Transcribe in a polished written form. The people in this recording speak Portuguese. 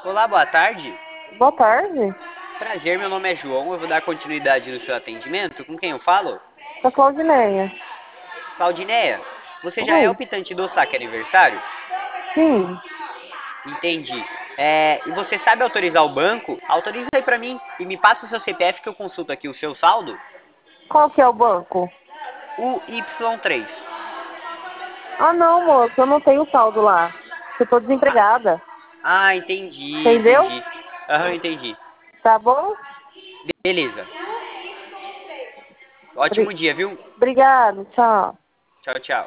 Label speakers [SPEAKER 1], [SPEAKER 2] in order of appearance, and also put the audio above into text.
[SPEAKER 1] Olá, boa tarde.
[SPEAKER 2] Boa tarde.
[SPEAKER 1] Prazer, meu nome é João. Eu vou dar continuidade no seu atendimento. Com quem eu falo?
[SPEAKER 2] Sou Claudineia.
[SPEAKER 1] Claudineia, você já é
[SPEAKER 2] Oi.
[SPEAKER 1] optante do saque aniversário?
[SPEAKER 2] Sim.
[SPEAKER 1] Entendi. E você sabe autorizar o banco? Autoriza aí pra mim e me passa o seu CPF que eu consulto aqui o seu saldo.
[SPEAKER 2] Qual que é o banco?
[SPEAKER 1] O Y3.
[SPEAKER 2] Ah, não, moço. Eu não tenho saldo lá. Eu tô desempregada.
[SPEAKER 1] Entendi,
[SPEAKER 2] Entendeu?
[SPEAKER 1] entendi. Aham, entendi.
[SPEAKER 2] Tá bom?
[SPEAKER 1] Beleza.
[SPEAKER 2] Bri-
[SPEAKER 1] Ótimo dia, viu?
[SPEAKER 2] Obrigado. Tchau.
[SPEAKER 1] Tchau, tchau.